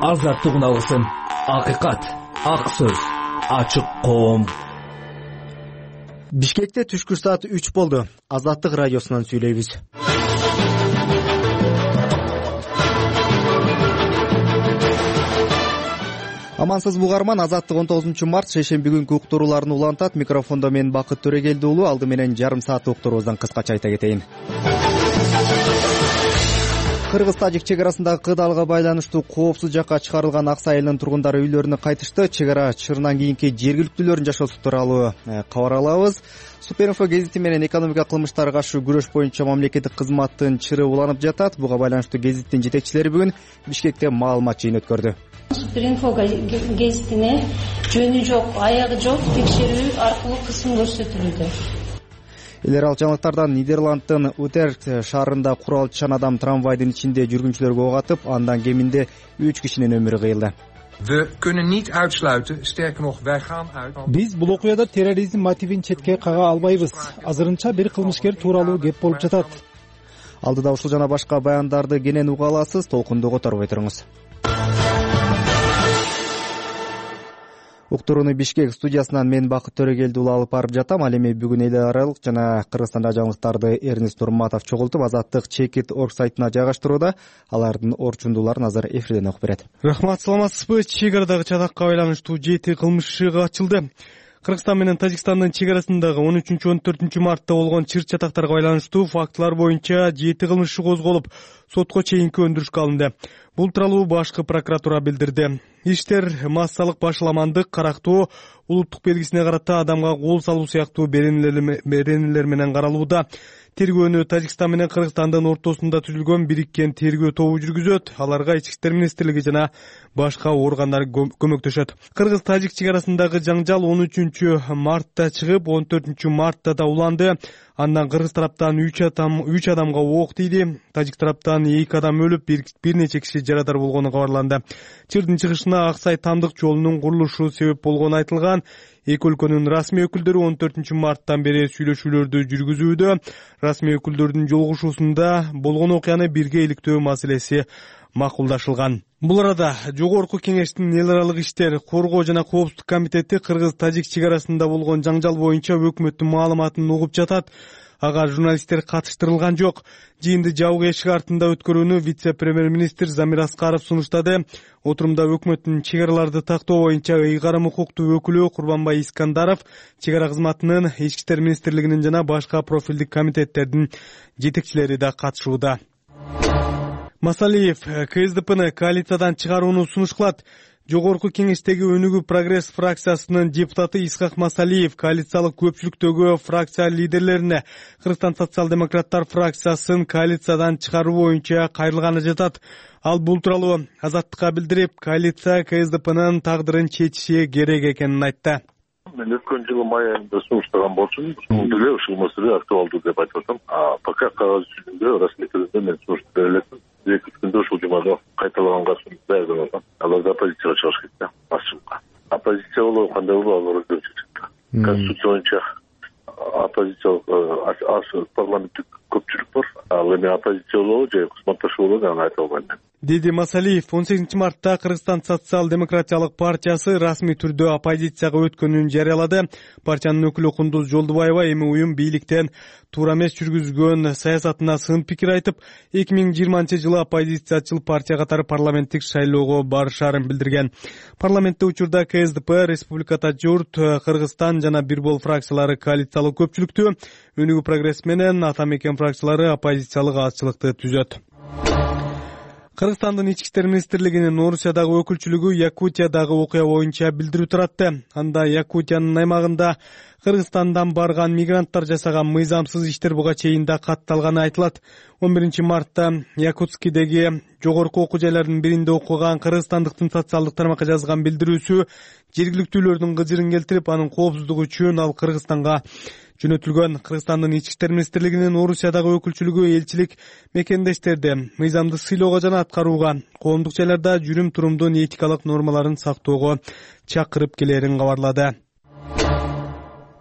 азаттык алсын. Акыйкат, ак сөз, ачык коом. Бишкекте түшкү саат 3 болду. Азаттык радиосунан сүйлөйбүз. Амансыз угарман, Азаттык 19 март шейшемби күнкү уктурууларын улантат. Микрофондо мен Бакыт Төрөгелди уулу. Алды менен жарым саат уктуруубуздан кыскача айта кетейин. Кыргыз-Тажик чек арасындагы кыдалга байланыштуу коопсуз жакка чыгарылган Аксай айылынын тургундары үйлөрүнө кайтышты. Чек ара чырынан кийинки жергиликтүүлөрдүн жашоосу тууралуу кабар алабыз. Суперинфо гезити менен экономика кылмыштарга каршы күрөш боюнча мамлекеттик кызматтын чыры уланып жатат. Буга байланыштуу гезиттин жетекчилери бүгүн Бишкекте маалымат жыйын өткөрдү. Суперинфо гезитине жөнү жок, аягы жок текшерүү аркылуу кысым көрсөтүлүүдө. Элер ал жаңылыктардан Нидерландтын Утерхт шаарында куралчан адам трамвайдын ичинде жүргүнчүлөргө ок атып, андан кеминде 3 кишинин өмүрү кыйылды. We kunnen niet uitsluiten, sterker nog, wij gaan uit. Биз бул окуяда терроризм мотивин четке кага албайбыз. Азырынча бир кылмышкер тууралуу кеп болуп жатат. Алдыда ушул жана башка баяндарды кенен уга аласыз, толкунду которбой туруңуз. Уктурууну Бишкек студиясынан мен Бакыт Төрөгелди уулу алып барып жатам. Ал эми бүгүн эл аралык жана Кыргызстанда жаңылыктарды Эрнест Нурматов чогултуп, Азаттык Чекит.org сайтына жайгаштырууда. Алардын орчундууларын азыр эфирден окуп берет. Рахмат, саламатсызбы? Чек арадагы чатакка байланыштуу 7 кылмыш иши ачылды. Кыргызстан менен Тажикстандын чек арасындагы 13-14 мартта болгон чыр-чатактарга байланыштуу фактылар боюнча 7 кылмыш иши козголуп, сотко чейинки өндүрүшкө алынды. Бул тууралуу башкы прокуратура билдирди. Иштер массалык башаламандык, карактоо, улуттук белгисине карата адамга кол салуу сыяктуу беренелер менен каралууда. Тергөөнү Тажикстан менен Кыргызстандын ортосунда түзүлгөн бириккен тергөө тобу жүргүзөт. Аларга Ички иштер министрлиги жана башка органдар көмөктөшөт. Кыргыз-Тажик чек арасындагы жаңжал 13 мартта чыгып, 14 мартта да уланды. Андан кыргыз тараптан 3 адамга ок тийди. Тажик тараптан 2 адам өлүп, бир нече киши жарадар болгону кабарланды. Чырдын чыгышына Аксай Тамдык жолунун курулушу себеп болгону айтылган. Эки өлкөнүн расмий өкүлдөрү 14 марттан бери сүйлөшүүлөрдү жүргүзүүдө. Расмий өкүлдөрдүн жолугушуусунда болгон окуяны бирге иликтөө маселеси макулдашылган. Бул арада Жогорку Кеңештин эл аралык иштер, коргоо жана коопсуздук комитети Кыргыз-Тажик чек арасында болгон жаңжал боюнча өкмөттүн маалыматын угуп жатат. Ага журналисттер катыштырылган жок. Жыйынды жабык эшик артында өткөрүүнү вице-премьер-министр Замир Аскаров сунуштады. Отурумда өкмөттүн чек араларды тактоо боюнча ыйгарым укуктуу өкүлү Курбанбай Искандаров, чек ара кызматынын, Ички иштер министрлигинин жана башка профилдик комитеттердин жетекчилери да катышууда. Масалиев КСДПны коалициядан чыгарууну сунуш кылат. Жогорку Кеңештеги Өнүгүү Прогресс фракциясынын депутаты Исхак Масалиев коалициялык көпчүлүктөгү фракция лидерлерине Кыргызстан социал-демократтар фракциясын коалициядан чыгаруу боюнча кайрылганы жатат. Ал бул тууралуу Азаттыкка билдирип, коалиция КСДПнын тагдырын чечиши керек экенин айтты. Мен өткөн жылы май айында сунуштаган болчумун. Ушул деле ушул маселе актуалдуу деп айтып атам. Пока кагаз жүзүндө расмий түрдө мен сунушту бере элекмин. 2 күндө ушул жумада кайталаганга даярдап атам. Аларда оппозицияга чыгыш кетти. Басчылыкка. Оппозиция болобу, кандай болобу, ал өздөрү чечет. Конституция боюнча оппозициялык парламенттик көпчүлүк бар. Ал эми оппозиция болобу же кызматташы болобу, аны айта албайм мен. Деди Масалиев 18 мартта Кыргызстан социал-демократиялык партиясы расмий түрдө оппозицияга өткөнүн жарыялады. Партиянын өкүлү Кундуз Жолдубаева эми уюм бийликтен туура эмес жүргүзгөн саясатына сын пикир айтып, 2020-жылы оппозициячыл партия катары парламенттик шайлоого барышарын билдирген. Парламентте учурда КСДП, Республиката журт, Кыргызстан жана Бир бол фракциялары коалициялык көпчүлүктү, Өнүгүү Прогресс менен Ата Мекен фракциялары оппозициялык азчылыкты түзөт. Кыргызстандын Ички иштер министрлигинин Орусиядагы өкүлчүлүгү Якутиядагы окуя боюнча билдирүү таратты. Анда Якутиянын аймагында Кыргызстандан барган мигранттар жасаган мыйзамсыз иштер буга чейин да катталганы айтылат. 11 мартта Якутскидеги жогорку окуу жайлардын биринде окуган кыргызстандыктын социалдык тармакка жазган билдирүүсү жергиликтүүлөрдүн кыжырын келтирип, анын коопсуздугу үчүн ал Кыргызстанга жөнөтүлгөн. Кыргызстандын Ички иштер министрлигинин Орусиядагы өкүлчүлүгү элчилик мекендештерди мыйзамды сыйлоого жана аткарууга, коомдук жайларда жүрүм-турумдун этикалык нормаларын сактоого чакырып келерин кабарлады.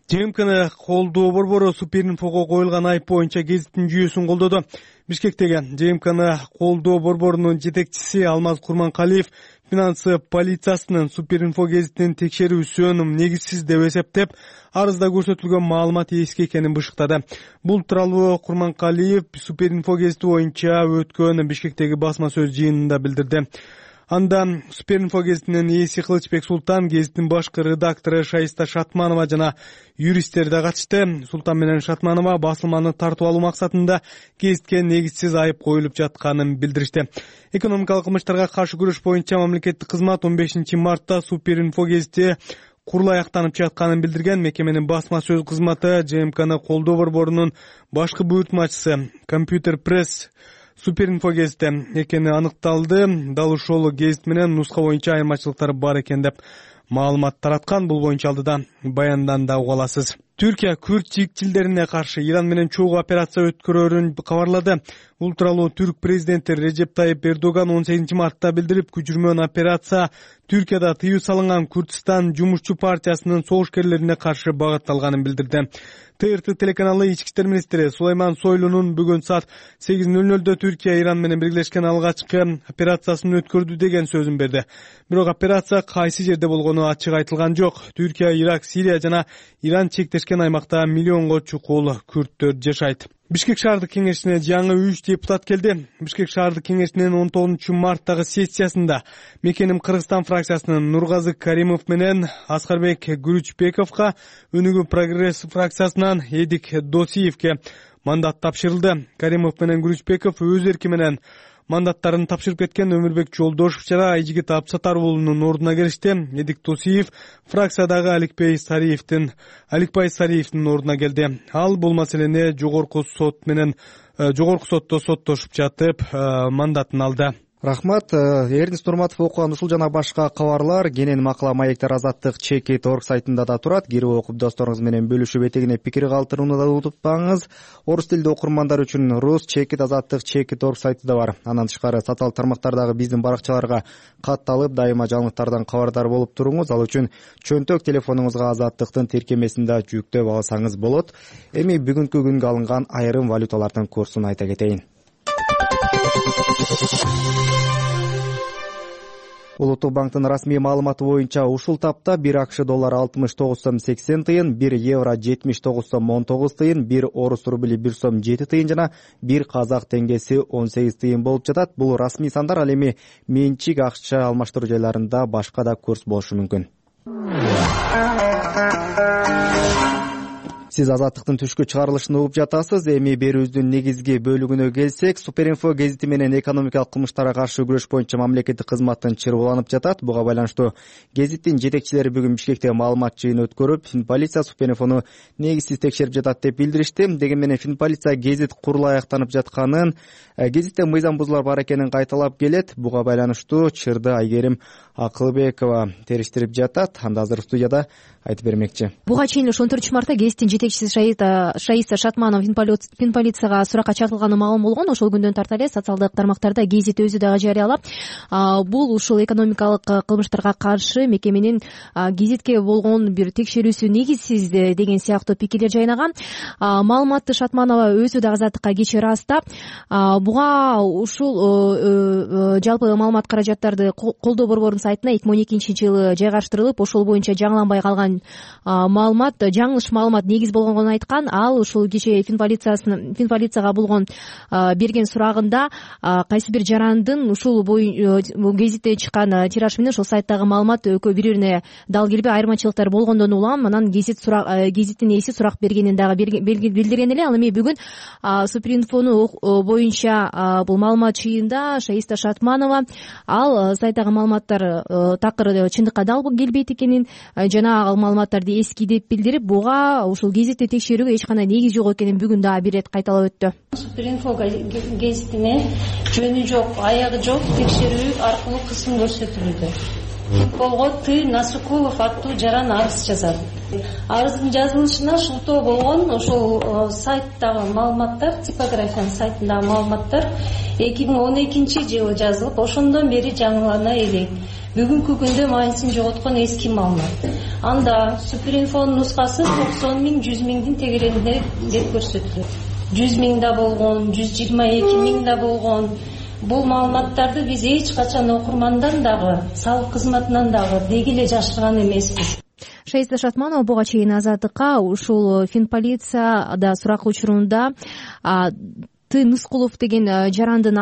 ЖМКны колдоо борбору Суперинфого коюлган айып боюнча гезиттин жүйөсүн колдоду. Бишкектеги ЖМКны колдоо борборунун жетекчиси Алмаз Курманкалиев финансы полициясынын Суперинфо гезитинин текшерүүсүн негизсиз деп эсептеп, арызда көрсөтүлгөн маалымат эски экенин бышыктады. Бул тууралуу Курманкалиев Суперинфо гезити боюнча өткөн Бишкектеги басма сөз жыйынында билдирди. Анда Суперинфо гезитинин ээси Кылычбек Султан, гезиттин башкы редактору Шаиста Шатманова жана юристтер да катышты. Султан менен Шатманова басылманы тартып алуу максатында гезитке негизсиз айып коюлуп жатканын билдиришти. Экономикалык кылмыштарга каршы күрөш боюнча мамлекеттик кызмат 15 мартта Суперинфо гезити курулай аяктанып жатканын билдирген. Мекеменин басма сөз кызматы ЖМКны колдоо борборунун башкы буйртмачысы Компьютер пресс Суперинфо гезити экени аныкталды. Дал ошол гезит менен нуска боюнча айырмачылыктар бар экен деп маалымат тараткан. Бул боюнча алдыда баяндан да уга аласыз. Түркия күрд чийикчилдерине каршы Иран менен чогуу операция өткөрөрүн кабарлады. Бул тууралуу түрк президенти Режеп Тайип Эрдоган 18 мартта билдирип, күчүрмөн операция Түркияда тыюу салынган Курдистан жумушчу партиясынын согушкерлерине каршы багытталганын билдирди. ТРТ телеканалы ички иштер министри Сулайман Сойлунун бүгүн саат 8:00 Түркия Иран менен бирлешкен алгачкы операциясын өткөрдү деген сөзүн берди. Бирок операция кайсы жерде болгону ачык айтылган жок. Түркия, Ирак, Сирия жана Иран чектешкен аймакта миллионго чукул күрттөр жашайт. Бишкек шаардык кеңешине жаңы 3 депутат келди. Бишкек шаардык кеңешинин 19 марттагы сессиясында Мекеним Кыргызстан фракциясынын Нургазы Каримов менен Аскарбек Күрүчбековго, Өнүгүү прогресс фракциясынан Эдик Досиевке мандат тапшырылды. Каримов менен Күрүчбеков өз эрки менен мандаттарын тапшырып кеткен Өмүрбек Жолдошев жана Айжигит Абсатар уулунун ордуна келишти. Эдик Досиев фракциядагы Аликбай Сариевдин ордуна келди. Ал бул маселени жогорку сотто соттошуп жатып мандатын алды. Рахмат. Эрдис Нурматов окуган ушул жана башка кабарлар кенен макала маектер Азаттык Check.org сайтында да турат. Кирип окуп досторуңуз менен бөлүшүп этегине пикир калтырууну да унутпаңыз. Орус тилдүү окурмандар үчүн Рус Азаттык Check.org сайты да бар. Андан тышкары социалдык тармактардагы биздин баракчаларга катталып, дайыма жаңылыктардан кабардар болуп туруңуз. Ал үчүн чөнтөк телефонуңузга Азаттыктын тиркемесин да жүктөп алсаңыз болот. Эми бүгүнкү күнгө алынган айрым валюталардын курсун айта кетейин. Улуттук банктын расмий маалыматы боюнча ушул тапта 1 АКШ доллары 69 сом 80 тыйын, 1 евро 79 сом 19 тыйын, 1 орус рубли 1 сом 7 тыйын жана 1 казак теңгеси 18 тыйын болуп жатат. Бул расмий сандар, ал эми менчик акча алмаштыруу жайларында башка да курс болушу мүмкүн. Сиз Азаттыктын түшкү чыгарылышын угуп жатасыз. Эми берүүбүздүн негизги бөлүгүнө келсек, Суперинфо гезити менен экономикалык кылмыштарга каршы күрөш боюнча мамлекеттик кызматтын чырбууланып жатат. Буга байланыштуу гезиттин жетекчилери бүгүн Бишкекте маалымат жыйыны өткөрүп, Финполиция Суперинфону негизсиз текшерип жатат деп билдиришти. Деген менен Финполиция гезит курулай аяктанып жатканын, гезитте мыйзам бузуулар бар экенин кайталап келет. Буга байланыштуу чырды Айгерим Акылбекова териштирип жатат. Анда азыр студияда айтып бермекчи. Буга чейин 14 мартта гезиттин жетекчиси Шаиста Шатманова Финполицияга суракка чакырылганы маалым болгон. Ошол күндөн тарта эле социалдык тармактарда гезит өзү дагы жарыялап, бул ушул экономикалык кылмыштарга каршы мекеменин гезитке болгон бир текшерүүсү негизсиз деген сыяктуу пикирлер жайнаган. Маалыматты Шатманова өзү дагы Азаттыкка кечээ ырастап, буга ушул жалпы маалымат каражаттарды колдоо борборунун сайтына 2012-жылы жайгаштырылып, ошол боюнча жаңыланбай калган маалымат, жаңылыш маалымат негиз болгонун айткан. Ал ушул кечээ Финполицияга болгон берген сурагында кайсы бир жарандын ушул гезитте чыккан тираж менен ошол сайттагы маалымат экөө бири-бирине дал келбей, айырмачылыктар болгондон улам, анан гезиттин ээси сурак бергенин дагы билдирген эле. Ал эми бүгүн Суперинфону боюнча бул маалымат чыйында Шаиста Шатманова ал сайттагы маалыматтар такыр чындыкка дал келбейт экенин жана ал маалыматтарды эски деп билдирип, буга ушул гезитти текшерүүгө эч кандай негиз жок экенин бүгүн дагы бир ирет кайталап өттү. Суперинфо гезитине жөнү жок, аягы жок текшерүү аркылуу кысым көрсөтүлүүдө. Колго Т. Насукулов аттуу жаран арыз жазат. Арыздын жазылышына шылтоо болгон ошол сайттагы маалыматтар, типографиянын сайтындагы маалыматтар 2012-жылы жазылып, ошондон бери жаңылана элек. бүгүнкү күндө мааниsin жоготкон эски маалымат. Анда Суперинфонун нускасы 90 миң 100 миңдин тегерегинде деп көрсөтүлөт. 100 миң да болгон, 122 миң да болгон. Бул маалыматтарды биз эч качан окурмандан дагы, салык кызматынан дагы деги эле жашырган эмеспиз. Шаиста Шатманова буга чейин Азаттыкка ушул Финполицияда сурак учурунда Ты Нускулов деген жарандын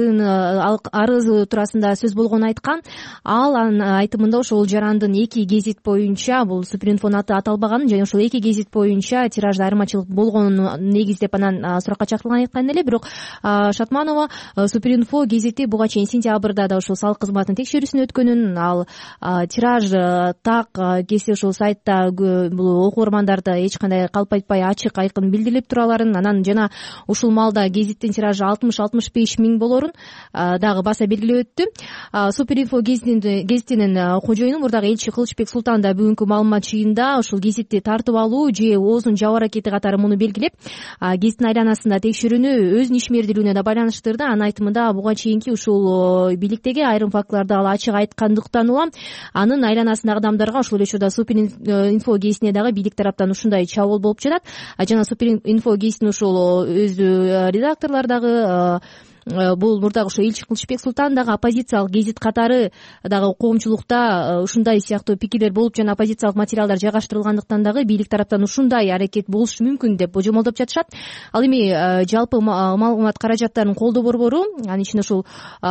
арызы туурасында сөз болгонун айткан. Ал анын айтымында ошол жарандын 2 гезит боюнча, бул Суперинфонун аты аталбаганын жана ошол 2 гезит боюнча тиражда айырмачылык болгонун негиздеп анан суракка чакырылганын айткан эле. Бирок Шатманова Суперинфо гезити буга чейин сентябрда да ошол салык кызматынын текшерүүсүн өткөнүн, ал тираж так кесе ошол сайтта бул окуурмандарды эч кандай калп айтпай ачык айкын билдирип тураларын, анан жана ушул маалда гезиттин тиражы 60-65 миң болорун дагы баса белгилеп өттү. Суперинфо гезитинин кожоюну мурдагы элчи Кылычбек Султан да бүгүнкү маалымат жыйында ушул гезитти тартып алуу же оозун жабуу аракети катары муну белгилеп, гезиттин айланасында текшерүүнү өзүнүн ишмердүүлүгүнө да байланыштырды. Анын айтымында буга чейинки ушул бийликтеги айрым фактыларды ал ачык айткандыктан улам анын айланасындагы адамдарга ошол эле учурда Суперинфо гезитине дагы бийлик тараптан ушундай чабуул болуп жатат. Жана Суперинфо гезитинин ушул өзү редакторлор дагы бул мурдагы ошо Элчи Кылычбек Султан дагы оппозициялык гезит катары дагы коомчулукта ушундай сыяктуу пикирлер болуп жана оппозициялык материалдар жайгаштырылгандыктан дагы бийлик тараптан ушундай аракет болушу мүмкүн деп божомолдоп жатышат. Ал эми жалпы маалымат каражаттарын колдоо борбору, анын ичинде ушул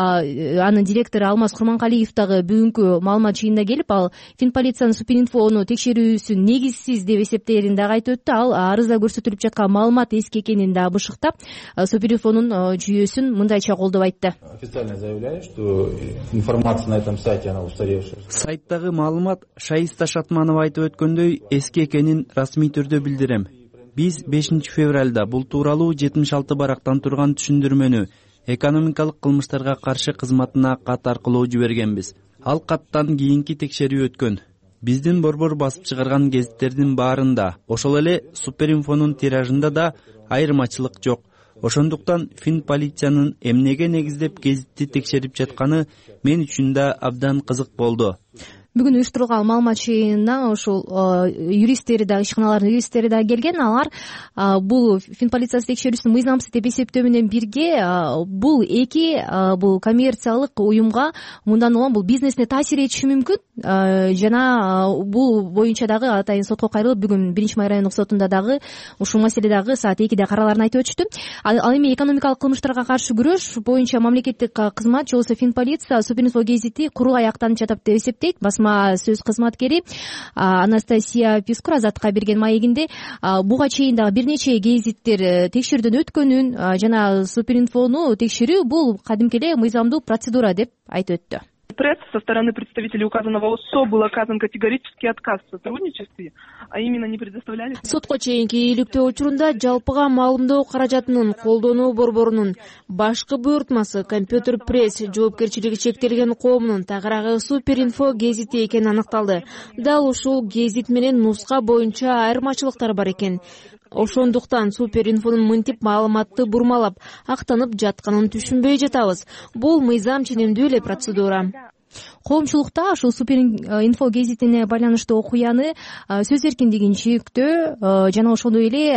анын директору Алмаз Курманкалиев дагы бүгүнкү маалымат жыйында келип, ал Финполициянын Суперинфону текшерүүсүн негизсиз деп эсептээрин дагы айтып өттү. Ал арызда көрсөтүлүп жаткан маалымат эски экенин дагы бышыктап, Суперинфонун жүйөсүн мындайча колдоп айтты. Официально заявляю, что информация на этом сайте она устаревшая. Сайттагы маалымат Шаиста Шатманова айтып өткөндөй эски экенин расмий түрдө билдирем. Биз 5 февралда бул тууралуу 76 барактан турган түшүндүрмөнү экономикалык кылмыштарга каршы кызматына кат аркылуу жибергенбиз. Ал каттан кийинки текшерүү өткөн. Биздин борбор басып чыгарган гезиттердин баарында, ошол эле Суперинфонун тиражында да айырмачылык жок. Ошондуктан Финполициянын эмнеге негиздеп гезитти текшерип жатканы мен үчүн да абдан кызык болду. Бүгүн уюштурулган маалымат жыйынына ушул юристтери да, ишканалардын юристтери да келген. Алар бул Финполициясы текшерүүсүн мыйзамсыз деп эсептөө менен бирге бул бул коммерциялык уюмга мындан улам бул бизнесине таасир этиши мүмкүн. Жана бул боюнча дагы атайын сотко кайрылып, бүгүн 1-Май райондук сотунда дагы ушул маселе дагы саат 2-де караларын айтып өтүштү. Ал эми экономикалык кылмыштарга каршы күрөш боюнча мамлекеттик кызмат же болбосо Финполиция Суперинфо гезити куру аяктанып жатат деп эсептейт. Сөз кызматкери Анастасия Пискур Азаттыкка берген маегинде буга чейин дагы бир нече гезиттер текшерүүдөн өткөнүн жана Суперинфону текшерүү бул кадимки эле мыйзамдуу процедура деп айтып өттү. Со стороны представителей указанного УСО был оказан категорический отказ в сотрудничестве, а именно не предоставляли... Сотко чейинки ийгиликтөө учурунда жалпыга маалымдоо каражатынын колдонуу борборунун башкы буйртмасы Компьютер Пресс жоопкерчилиги чектелген коомунун тагыраагы Суперинфо гезити экени аныкталды. Дал ушул гезит менен нуска боюнча айырмачылыктар бар экен. Ошондуктан Суперинфонун мынтип маалыматты бурмалап, актанып жатканын түшүнбөй жатабыз. Бул мыйзам ченемдүү эле процедура. Коомчулукта ушул Суперинфо гезитине байланыштуу окуяны сөз эркиндигин чектөө жана ошондой эле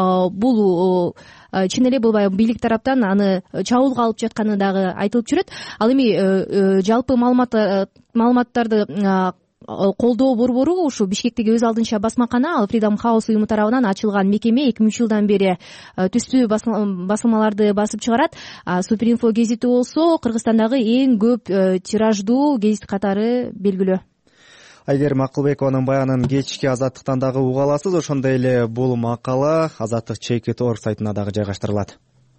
бул чын эле болбай бийлик тараптан аны чабуулга алып жатканы дагы айтылып жүрөт. Ал эми жалпы маалыматтарды колдоо борбору ушу Бишкектеги өз алдынча басмакана, ал Freedom House уюму тарабынан ачылган мекеме 2000-жылдан бери түстүү басылмаларды басып чыгарат. Суперинфо гезити болсо Кыргызстандагы эң көп тираждуу гезит катары белгилүү. Айгерим Акылбекованын баянын кечки Азаттыктан дагы уга аласыз. Ошондой эле бул макала Азаттык.org сайтына дагы жайгаштырылат.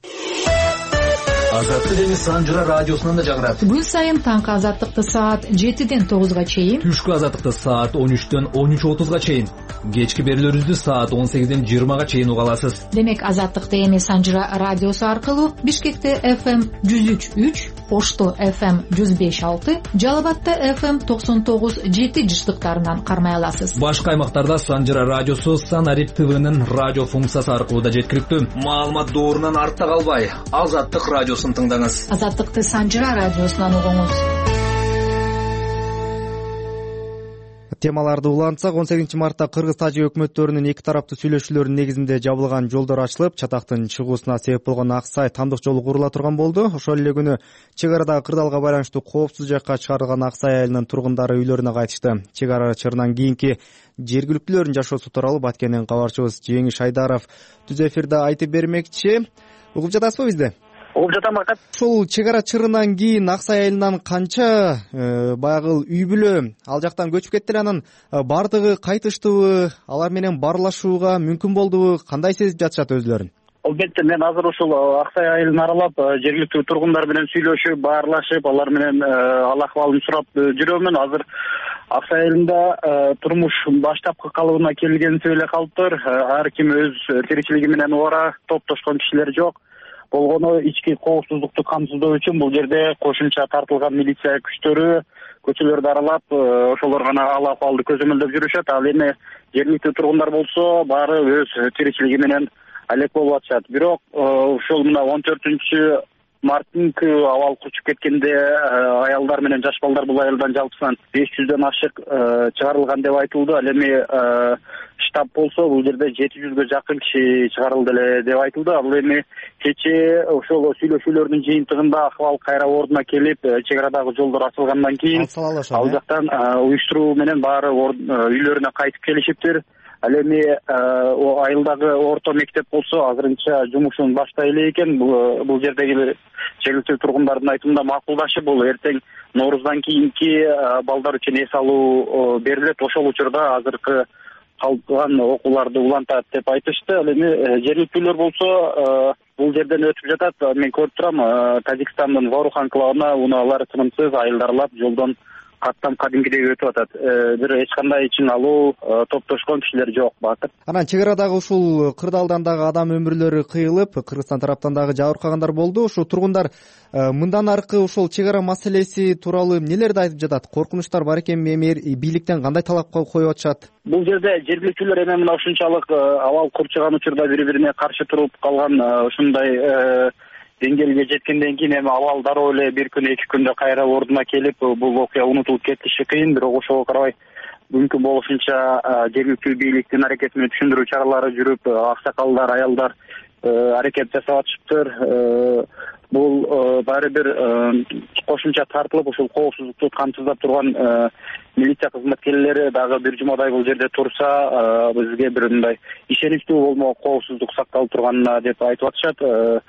Азаттык эми Санжыра радиосунан да жаңырат. Күн сайын таңкы Азаттыкты саат 7-ден 9-га чейин, түшкү Азаттыкты саат 13-төн 13:30-га чейин, кечки берүүлөрүбүздү саат 18-ден 20-га чейин уга аласыз. Демек Азаттыкты эми Санжыра радиосу аркылуу Бишкекте FM 103.3, Ошто FM 105.6, Жалал Абадта FM 99.7 жыштыктарынан кармай аласыз. Башка аймактарда Санжыра радиосу Санарип ТВнын радио функциясы аркылуу да жеткиликтүү. Маалымат доорунан артта калбай, Азаттык радиосун тыңдаңыз. Азаттыкты Санжыра радиосунан угуңуз. Темаларды улантсак, 18 мартта Кыргыз-Тажик өкмөттөрүнүн эки тараптуу сүйлөшүүлөрүнүн негизинде жабылган жолдор ачылып, чатактын чыгуусуна себеп болгон Аксай тамдык жолу курула турган болду. Ошол эле күнү чек арадагы кырдаалга байланыштуу коопсуз жакка чыгарылган Аксай айылынын тургундары үйлөрүнө кайтышты. Чек ара чырынан кийинки жергиликтүүлөрдүн жашоосу тууралуу Баткенден кабарчыбыз Жеңиш Айдаров түз эфирде айтып бермекчи. Угуп жатасызбы бизди? Угуп жатам, Акат. Ушул чек ара чырынан кийин Аксай айылынан канча баягы үй бүлө ал жактан көчүп кетти, анан бардыгы кайтыштыбы, алар менен баарлашууга мүмкүн болдубу, кандай сезип жатышат өзүлөрүн? Албетте, мен азыр ушул Аксай айылын аралап, жергиликтүү тургундар менен сүйлөшүп, баарлашып, алар менен ал акыбалын сурап жүрөмүн. Азыр Аксай айылында турмуш баштапкы калыбына келгенси эле калыптыр. Ар ким өз тиричилиги менен убара, топтошкон кишилер жок. Болгону ички коопсуздукту камсыздоо үчүн бул жерде кошумча тартылган милиция күчтөрү көчөлөрдү аралап, ошолор гана ал акыбалды көзөмөлдөп жүрүшөт. Ал эми жергиликтүү тургундар болсо баары өз тиричилиги менен алек болуп атышат. Бирок ушул мына 14 марттыңкы абал курчуп кеткенде аялдар менен жаш балдар бул айылдан жалпысынан 500дөн ашык чыгарылган деп айтылды. Ал эми штаб болсо бул жерде 700гө жакын киши чыгарылды эле деп айтылды. Ал эми кечээ ошол сүйлөшүүлөрдүн жыйынтыгында акыбал кайра ордуна келип, чек арадагы жолдор ачылгандан кийин ал жактан уюштуруу менен баары үйлөрүнө кайтып келишиптир. Ал эми айылдагы орто мектеп болсо азырынча жумушун баштай эле экен. Бул жердеги жергиликтүү тургундардын айтымында макулдашып, бул эртең Нооруздан кийинки балдар үчүн эс алуу берилет. Ошол учурда азыркы калган окууларды улантат деп айтышты. Ал эми жергиликтүүлөр болсо бул жерден өтүп жатат. Мен көрүп турам, Тажикстандын Ворух анклавына унаалар тынымсыз айылды аралап, жолдон каттам кадимкидей өтүп атат. Бир эч кандай ичин алуу, топтошкон кишилер жок, Бакыт. Анан чек арадагы ушул кырдаалдан дагы адам өмүрлөрү кыйылып, Кыргызстан тараптан дагы жабыркагандар болду. Ушул тургундар мындан аркы ушул чек ара маселеси тууралуу нелерди айтып жатат? Коркунучтар бар экенби? Эми бийликтен кандай талап коюп атышат? Бул жерде жергиликтүүлөр эми мына ушунчалык абал курчуган учурда бири-бирине каршы туруп калган ушундай деңгээлге жеткенден кийин эми абал дароо эле бир күн, эки күндө кайра ордуна келип, бул окуя унутулуп кетиши кыйын. Бирок ошого карабай мүмкүн болушунча жергиликтүү бийликтин аракети менен түшүндүрүү чаралары жүрүп, аксакалдар, аялдар аракет жасап атышыптыр. Бул баары бир кошумча тартылып, ушул коопсуздукту камсыздап турган милиция кызматкерлери дагы бир жумадай бул жерде турса, бизге бир мындай ишеничтүү болмок коопсуздук сакталып турганына деп айтып атышат.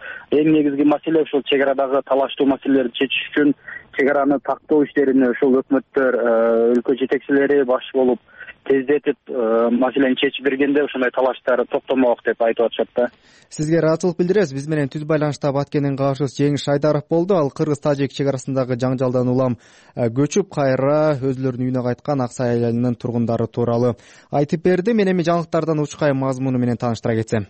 Эң негизги маселе ушул чек арадагы талаштуу маселелерди чечиш үчүн чек араны тактоо иштерине ушул өкмөттөр, өлкө жетекчилери баш болуп тездетип маселени чечип бергенде ушундай талаштар токтомок деп айтып атышат да. Сизге ыраазычылык билдиребиз. Биз менен түз байланышта Баткенден кабарчыбыз Жеңиш Айдаров болду. Ал Кыргыз-Тажик чек арасындагы жаңжалдан улам көчүп кайра өзүлөрүнүн үйүнө кайткан Аксай айылынын тургундары тууралуу айтып берди. Мен эми жаңылыктардан учкай мазмуну менен тааныштыра кетсем.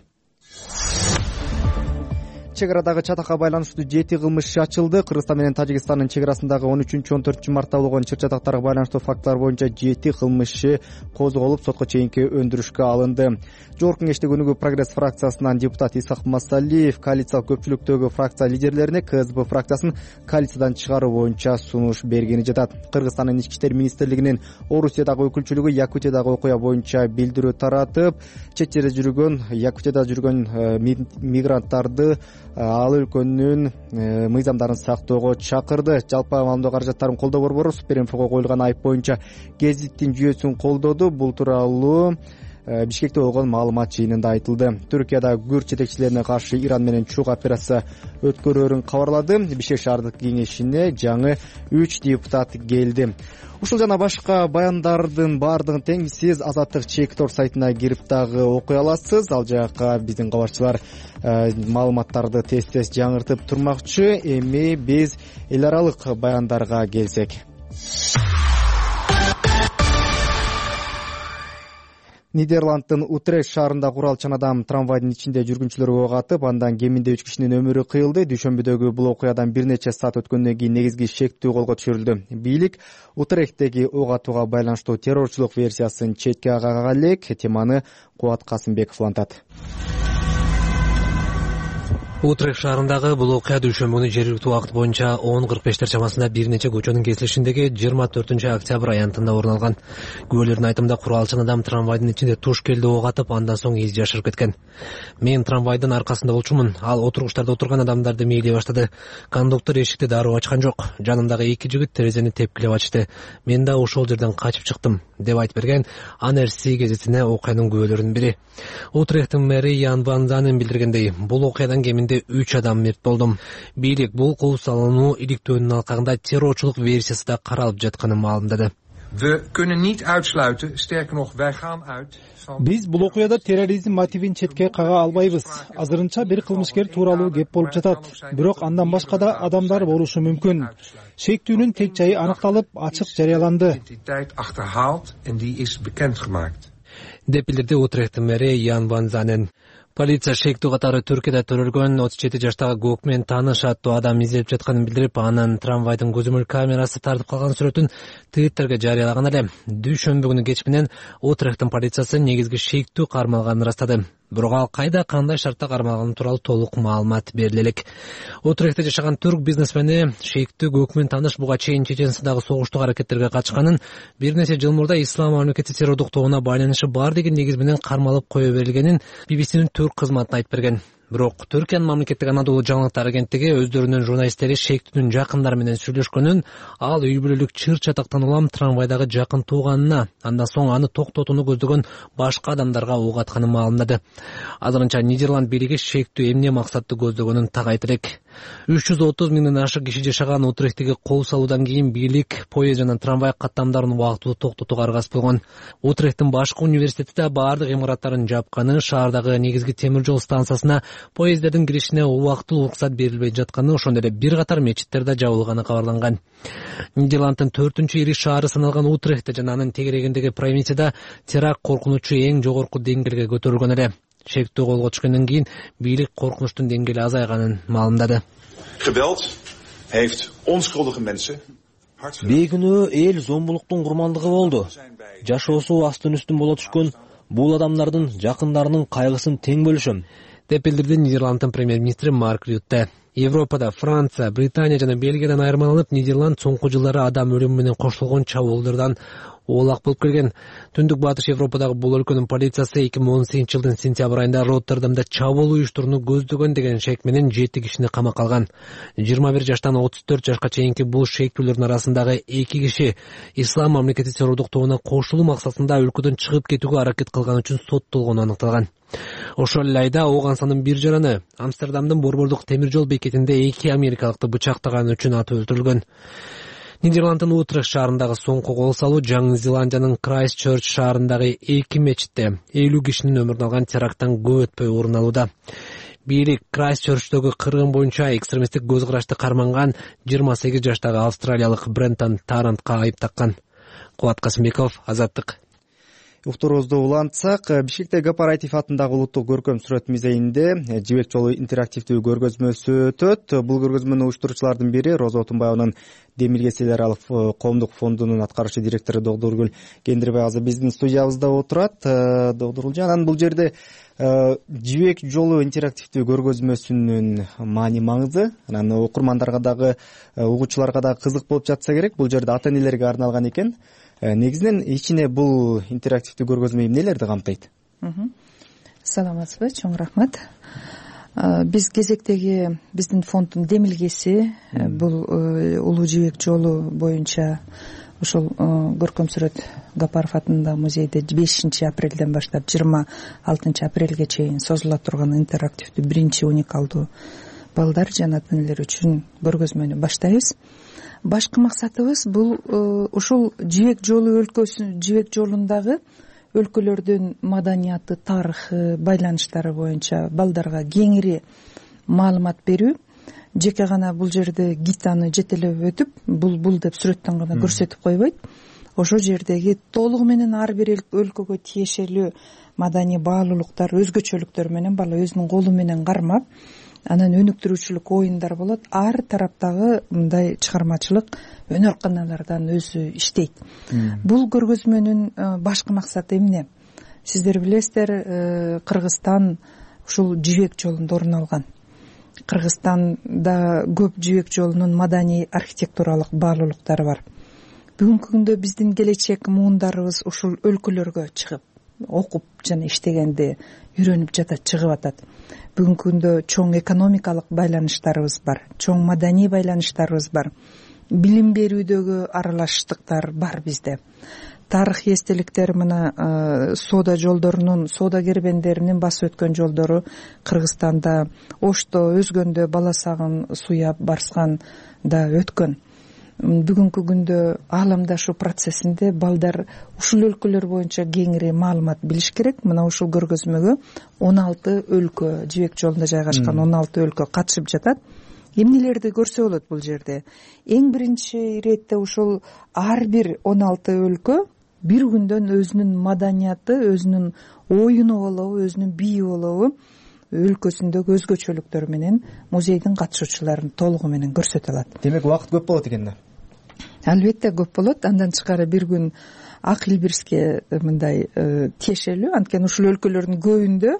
Чек арадагы чатакка байланыштуу 7 кылмыш иши ачылды. Кыргызстан менен Тажикстандын чек арасындагы 13-14 мартта болгон чыр чатактарга байланыштуу фактылар боюнча 7 кылмыш иши козголуп, сотко чейинки өндүрүшкө алынды. Жогорку кеңештин өнүгүү прогресс фракциясынан депутат Исак Масалиев коалициялык көпчүлүктөгү фракция лидерлерине КСБ фракциясын коалициядан чыгаруу боюнча сунуш бергени жатат. Кыргызстандын ички иштер министрлигинин Орусиядагы өкүлчүлүгү Якутиядагы окуя боюнча билдирүү таратып, чет жерде жүргөн, Якутияда жүргөн мигранттарды ал өлкөнүн мыйзамдарын сактоого чакырды. Жалпы маалымдоо каражаттарын колдоо борбору Суперинфого коюлган айып боюнча гезиттин жүйөсүн колдоду. Бул тууралуу Бишкекте болгон маалымат жыйынында айтылды. Түркияда күрд жетекчилерине каршы Иран менен чогуу операция өткөрөөрүн кабарлады. Бишкек шаардык кеңешине жаңы 3 депутат келди. Ушул жана башка баяндардын баардыгын тең сиз Азаттык Чек.org сайтына кирип дагы окуй аласыз. Ал жакка биздин кабарчылар маалыматтарды тез жаңыртып турмакчы. Эми биз эл аралык баяндарга келсек. Нидерландтын Утрехт шаарында куралчан адам трамвайдын ичинде жүргүнчүлөргө ок атып, андан кеминде 3 кишинин өмүрү кыйылды. Дүйшөмбүдөгү бул окуядан бир нече саат өткөндөн кийин негизги шектүү колго түшүрүлдү. Бийлик Утрехттеги ок атууга байланыштуу террорчулук версиясын четке каган элек. Теманы Кубат Касымбеков улантат. Утрехт шаарындагы бул окуя дүйшөмбү жергиликтүү убакыт боюнча 10:45 чамасында бир нече көчөнүн кесилишиндеги 24-октябрь аянтында орун алган. Күбөлөрдүн айтымында куралчан адам трамвайдын ичинде туш келди ок атып, андан соң из жашырып кеткен. Мен трамвайдын аркасында болчумун. Ал отургучтарда отурган адамдарды мээлей баштады. Кондуктор эшикти дароо ачкан жок. Жанымдагы эки жигит терезени тепкилеп ачты. Мен да ошол жерден качып чыктым, деп айтып берген АНРС гезитине окуянын күбөлөрүнүн бири. Утрехттин мэри Ян Ван Занен билдиргендей, бул окуядан кеминде 3 адам мерт болду. Бийлик бул кол салынуу иликтөөнүн алкагында террорчулук версиясы да каралып жатканын маалымдады. We kunnen niet uitsluiten, sterker nog, wij gaan uit. Биз бул окуяда терроризм мотивин четке кага албайбыз. Азырынча бир кылмышкер тууралуу кеп болуп жатат. Бирок андан башка да адамдар болушу мүмкүн. Шектүүнүн тек жайы аныкталып, ачык жарыяланды. Деп билдирди Утрехттин мэри Ян Ван Занен. Полиция шектүү катары Түркияда төрөлгөн 37 жаштагы Гокмен тааныш аттуу адам изделип жатканын билдирип, анын трамвайдын көзөмөл камерасы тартып калган сүрөтүн Twitterге жарыялаган эле. Дүйшөмбү күнү кеч менен Утрехттин полициясы негизги шектүү кармалганын ырастады. Бирок ал кайда кандай шартта кармалганы тууралуу толук маалымат бериле элек. Утрехтте жашаган түрк бизнесмени шектүү Гокмен тааныш буга чейин Чеченстандагы согуштук аракеттерге катышканын, бир нече жыл мурда ислам мамлекети террордук тобуна байланышы бар деген негиз менен кармалып кое берилгенин BBC'нин түрк кызматына айтып берген. Бирок Түркиянын мамлекеттик Анадолу жаңылыктар агенттиги өздөрүнүн журналисттери шектүүнүн жакындары менен сүйлөшкөнүн, ал үй бүлөлүк чыр чатактан улам трамвайдагы жакын тууганына, андан соң аны токтотууну көздөгөн башка адамдарга уг атканын маалымдады. Азырынча Нидерланд бийлиги шектүү эмне максатты көздөгөнүн так айтып элек. 330 миңден ашык киши жашаган Утрехттеги кол салуудан кийин бийлик поезд жана трамвай каттамдарын убактылуу токтотууга аргасыз болгон. Утрехттин башкы университети да баардык имараттарын жапканы, шаардагы негизги темир жол станциясына поездердин киришине убактылуу уруксат берилбей жатканы, ошондой эле бир катар мечиттер да жабылганы кабарланган. Нидерланддын 4-ири ири шаары саналган Утрехтте жана анын тегерегиндеги провинцияда теракт коркунучу эң жогорку деңгээлге көтөрүлгөн эле. Шектүү колго түшкөндөн кийин бийлик коркунучтун деңгээли азайганын маалымдады. Geweld heeft onschuldige mensen. Бейкүнөө эл зомбулуктун курмандыгы болду. Жашоосу астын үстүн боло түшкөн бул адамдардын жакындарынын кайгысын тең бөлүшөм, деп билдирди Нидерланддын премьер-министри Марк Рютте. Европада Франция, Британия жана Бельгиядан айырмаланып, Нидерланд соңку жылдары адам өлүмү менен коштолгон чабуулдардан оолак болуп келген. Түндүк батыш Европадагы бул өлкөнүн полициясы 2018 жылдын сентябрь айында Роттердамда чабуул уюштурууну көздөгөн деген шек менен 7 кишини камакка алган. 21 жаштан 34 жашка чейинки бул шектүүлөрдүн арасындагы 2 киши ислам мамлекети террордук тобуна кошулуу максатында өлкөдөн чыгып кетүүгө аракет кылган үчүн соттолгону аныкталган. Ошол эле айда Оогансанын бир жараны Амстердамдын борбордук темир жол бекетинде 2 америкалыкты бычактаганы үчүн атып өлтүрүлгөн. Нидерланддын Утрехт шаарындагы соңку кол салуу Жаңы Зеландиянын Крайстчерч шаарындагы 2 мечитте 50 кишинин өмүрүн алган теракттан көп өтпөй орун алууда. Бийлик Крайстчерчтөгү кыргын боюнча экстремисттик көз карашты карманган 28 жаштагы австралиялык Брентон Тарантка айып таккан. Кубат Касымбеков, Азаттык. Уктуруубузду улантсак, Бишкекте Гапаратив атындагы улуттук көркөм сүрөт музейинде жибек жолу интерактивдүү көргөзмөсү өтөт. Бул көргөзмөнү уюштуруучулардын бири Роза Отунбаеванын Демилгес эл аралык коомдук фондунун аткаруучу директору Догдургүл Кендирбай азыр биздин студиябызда отурат. Догдургүл, анан бул жерде жибек жолу интерактивдүү көргөзмөсүнүн маани маңызы, анан окурмандарга дагы, угуучуларга дагы кызык болуп жатса керек. Бул жерде ата-энелерге арналган экен. Негизинен ичине бул интерактивдүү көргөзмө эмнелерди камтыйт? Саламатсызбы, чоң рахмат. Биз кезектеги биздин фонддун демилгеси бул улуу жибек жолу боюнча ошол көркөм сүрөт Гапаров атындагы музейде 5 апрелден баштап 26 апрелге чейин созула турган интерактивдүү биринчи уникалдуу балдар жана ата-энелер үчүн көргөзмөнү баштайбыз. Башкы максатыбыз бул ушул жибек жолу жибек жолундагы өлкөлөрдүн маданияты, тарыхы, байланыштары боюнча балдарга кеңири маалымат берүү. Жеке гана бул жерде гитаны жетелеп өтүп, бул деп сүрөттөн гана көрсөтүп койбойт. Ошол жердеги толугу менен ар бир өлкөгө тиешелүү маданий баалуулуктар, өзгөчөлүктөр менен бала өзүнүн колу менен кармап, анан өнүктүрүүчүлүк оюндар болот. Ар тараптагы мындай чыгармачылык өнөр каналардан өзү иштейт. Бул көргөзмөнүн башкы максаты эмне? Сиздер билесиздер, Кыргызстан ушул жибек жолунда орун алган. Кыргызстанда көп жибек жолунун маданий архитектуралык баалуулуктары бар. Бүгүнкү күндө биздин келечек муундарыбыз ушул өлкөлөргө чыгып окуп жана иштегенди үйрөнүп жатат, чыгып атат. Бүгүнкү күндө чоң экономикалык байланыштарыбыз бар, чоң маданий байланыштарыбыз бар, билим берүүдөгү аралаштыктар бар бизде. Тарыхый эстеликтер мына соода жолдорунун, соода кербендеринин басып өткөн жолдору Кыргызстанда Ошто өзгөндө баласагын суяп барскан да өткөн. Бүгүнкү күндө аламдашу процессинде балдар ушул өлкөлөр боюнча кеңири маалымат билиш керек. Мына ушул көргөзмөгө 16 өлкө, жибек жолунда жайгашкан 16 өлкө катышып жатат. Эмнелерди көрсө болот бул жерде? Эң биринчи иретте ушул ар бир 16 өлкө бир күндөн өзүнүн маданияты, өзүнүн оюну болобу, өзүнүн бийи болобу, өлкөсүндөгү өзгөчөлүктөр менен музейдин катышуучуларын толугу менен көрсөтө алат. Демек убакыт көп болот экен да. Албетте көп болот. Андан тышкары бир күн Ак Илбирске мындай тиешелүү, анткени ушул өлкөлөрдүн көбүндө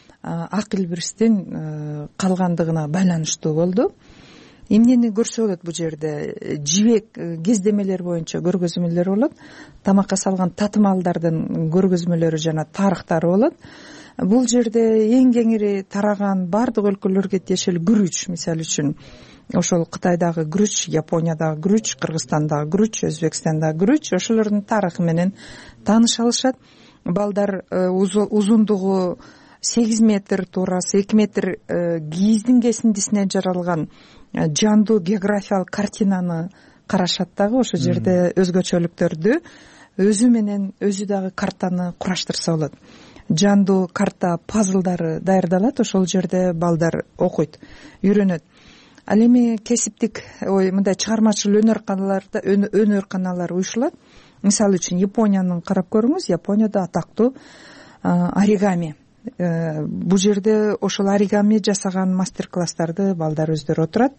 Ак Илбирстин калгандыгына байланыштуу болду. Эмнени көрсө болот бул жерде? Жибек кездемелер боюнча көргөзмөлөр болот. Тамакка салган татымалдардын көргөзмөлөрү жана тарыхтары болот. Бул жерде эң кеңири тараган бардык өлкөлөргө тиешелүү күрүч, мисалы үчүн ошол Кытайдагы күрүч, Япониядагы күрүч, Кыргызстандагы күрүч, Өзбекстандагы күрүч, ошолордун тарыхы менен тааныша алышат. Балдар узундугу 8 метр, туурасы 2 метр кийиздин кесиндисине жаралган жандуу географиялык картинаны карашат дагы. Ошол жерде өзгөчөлүктөрдү өзү менен өзү дагы картаны кураштырса болот. Жандуу карта пазлдары даярдалат, ошол жерде балдар окуйт, үйрөнөт. Ал эми кесиптик мындай чыгармачыл өнөр-каналар уюшулат. Мисалы үчүн Япониянын карап көрүңүз. Японияда атактуу оригами. Бул жерде ошол оригами жасаган мастер-класстарды балдар өздөрү отурат.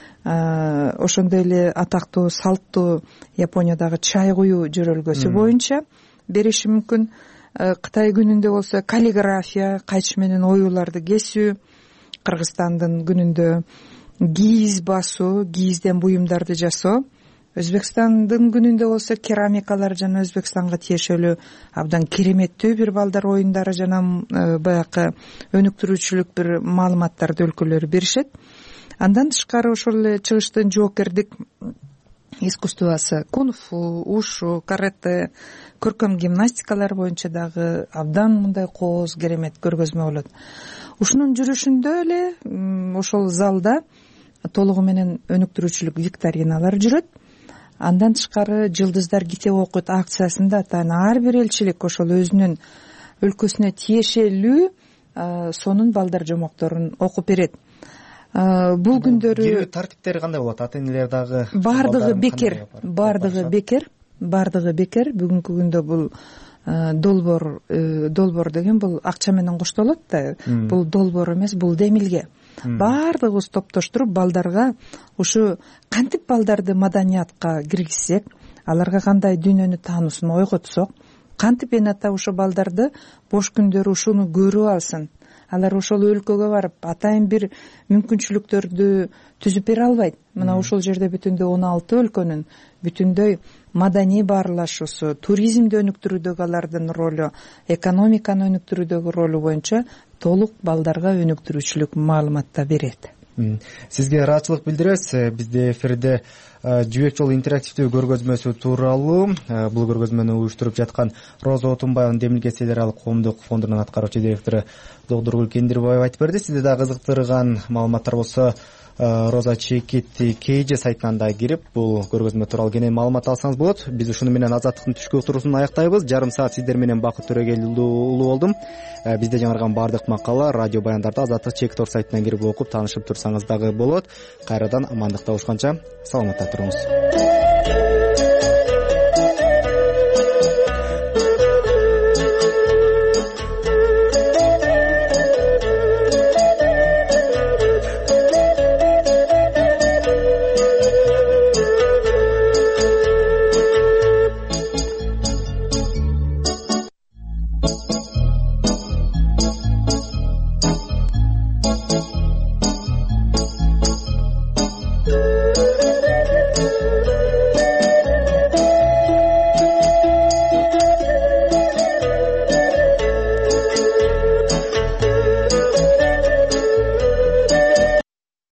Ошондой эле атактуу салттуу Япониядагы чай куюу жөрөлгөсү боюнча бериши мүмкүн. Кытай күнүндө болсо каллиграфия, кайчы менен оюуларды кесүү, Кыргызстандын күнүндө кийиз басуу, кийизден буюмдарды жасоо, Өзбекстандын күнүндө болсо керамикалар жана Өзбекстанга тиешелүү абдан кереметтүү бир балдар оюндары жана баягы өнүктүрүүчүлүк бир маалыматтарды өлкөлөр беришет. Андан тышкары ошол эле чыгыштын жоокердик искусствосы, кунг-фу, ушу, карате, көркөм гимнастикалар боюнча дагы абдан мындай кооз керемет көргөзмө болот. Ушунун жүрүшүндө эле ошол залда толугу менен өнүктүрүүчүлүк викториналар жүрөт. Андан тышкары Жылдыздар китеп окуйт акциясында ар бир элчилик ошол өзүнүн өлкөсүнө тиешелүү сонун балдар жомокторун окуп берет. Бул күндөрү кирүү тартиптери кандай болот? Ата-энелер дагы бардыгы бекер. Бүгүнкү күндө бул долбоор деген бул акча менен коштолот да. Бул долбоор эмес, бул демилге. Бардыгыбыз топтоштуруп балдарга ушу кантип балдарды маданиятка киргизсек, аларга кандай дүйнөнү таануусун ойготсок, кантип эне ата ушу балдарды бош күндөрү ушуну көрүп алсын. Алар ошол өлкөгө барып атайын бир мүмкүнчүлүктөрдү түзүп бере албайт. Мына ошол жерде бүтүндөй 16 өлкөнүн бүтүндөй маданий баарлашуусу, туризмди өнүктүрүүдөгү алардын ролу, экономиканы өнүктүрүүдөгү ролу боюнча толук балдарга өнүктүрүүчүлүк маалыматта берет. Сизге ыраазычылык билдиребиз. Бизде эфирде жибек жолу интерактивдүү көргөзмөсү тууралуу бул көргөзмөнү уюштуруп жаткан Роза Отунбаеванын Демилгеси эл аралык коомдук фондунун аткаруучу директору доктор Кендирбаева айтып берди. Сизди да кызыктырган маалыматтар болсо Роза Чекити KG сайтынан да кирип бул көргөзмө тууралуу кенен маалымат алсаңыз болот. Биз ушуну менен Азаттыктын түшкү уктуруусун аяктайбыз. Жарым саат сиздер менен Бакыт Төрөгел уулу болдум. Бизде жаңырган баардык макала радио баяндарды Азаттык Чек.Тор сайтынан кирип окуп таанышып турсаңыз дагы болот. Кайрадан амандыкта урушканча саламатта туруңуз.